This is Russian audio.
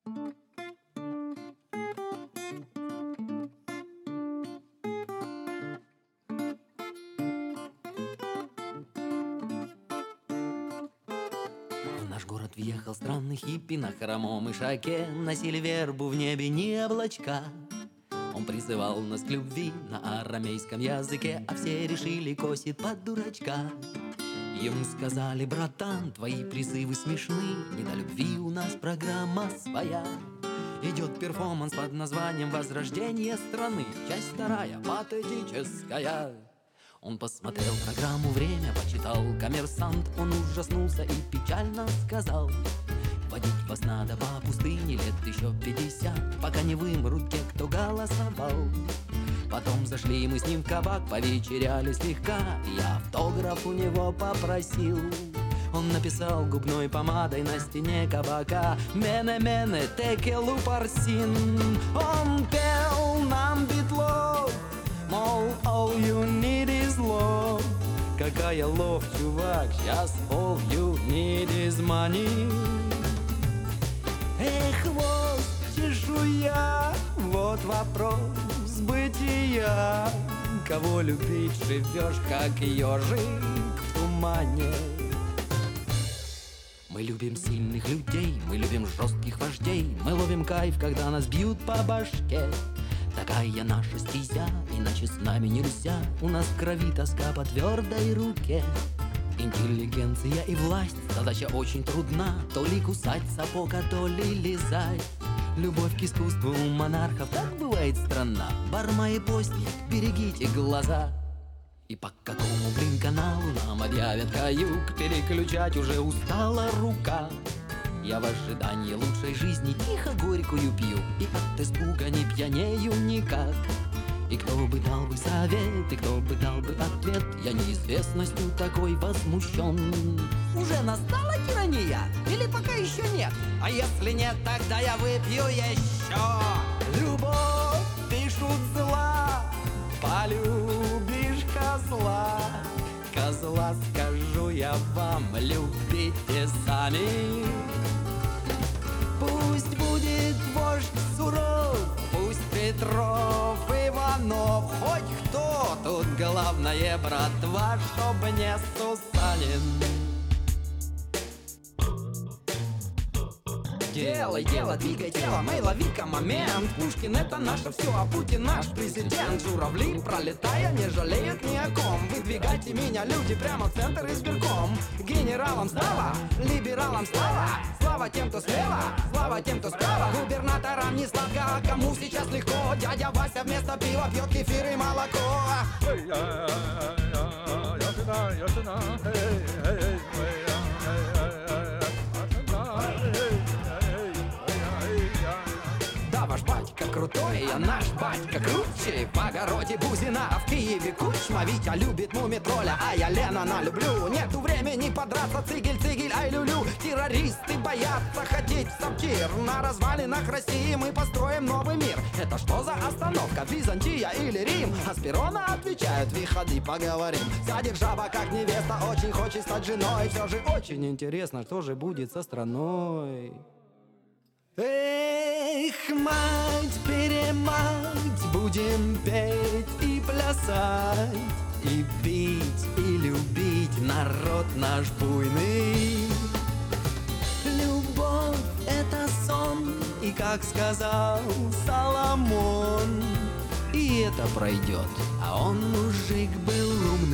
В наш город въехал странный хиппи на хромом ишаке. Носили вербу в небе не облачка. Он призывал нас к любви на арамейском языке, а все решили, косит под дурачка. Ему сказали: братан, твои призывы смешны, не до любви у нас программа своя. Идет перформанс под названием «Возрождение страны», часть вторая, патетическая. Он посмотрел программу «Время», почитал «Коммерсант». Он ужаснулся и печально сказал: водить вас надо по пустыне лет еще 50, пока не вымрут те, кто голосовал. Потом зашли мы с ним в кабак, повечеряли слегка, и я автограф у него попросил. Он написал губной помадой на стене кабака: «Мене-мене, текелу парсин». Он пел нам Битлов, мол, all you need is love. Какая лов, чувак, сейчас all you need is money. Эх, хвост, чешуя, вот вопрос бытия. Кого любить, живешь как ежик в тумане. Мы любим сильных людей, мы любим жестких вождей. Мы ловим кайф, когда нас бьют по башке. Такая наша стезя, иначе с нами нельзя. У нас в крови тоска по твердой руке. Интеллигенция и власть, задача очень трудна. То ли кусать сапог, а то ли лизать. Любовь к искусству у монархов, так бывает странна. Барма и постник, берегите глаза. И по какому, блин, каналу нам объявят каюк? Переключать уже устала рука. Я в ожидании лучшей жизни тихо горькую пью, и от испуга не пьянею никак. И кто бы дал бы совет, и кто бы дал бы ответ, я неизвестностью такой возмущен. Уже настала тирания? Или пока еще нет? А если нет, тогда я выпью еще. Любовь, пишут, зла, полюбишь козла. Козла, скажу я вам, любите сами. Пусть будет вождь суров, пусть Петров, Иванов, хоть кто, тут главное, братва, чтоб не Сусанин. Делай дело, двигай тело, мэй, лови-ка момент. Пушкин — это наше все, а Путин наш президент. Журавли, пролетая, не жалеют ни о ком. Выдвигайте меня, люди, прямо в центр избирком. Генералом стало, либералом стало. Слава тем, кто слева, слава тем, кто справа. Губернаторам не сладко, а кому сейчас легко? Дядя Вася вместо пива пьет кефир и молоко. Ваш батька крутой, а наш батька круче. В огороде Бузина, а в Киеве Кучма. Витя любит муми-тролля, а я Леннона люблю. Нету времени подраться, цигель-цигель, ай люлю. Террористы боятся ходить в сортир. На развалинах России мы построим новый мир. Это что за остановка, Византия или Рим? А с перрона отвечают: выходи, поговорим. Сядет жаба, как невеста, очень хочет стать женой. Все же очень интересно, что же будет со страной. Эх, мать-перемать, будем петь и плясать, и пить, и любить народ наш буйный. Любовь — это сон, и, как сказал Соломон, и это пройдет, а он, мужик, был умный.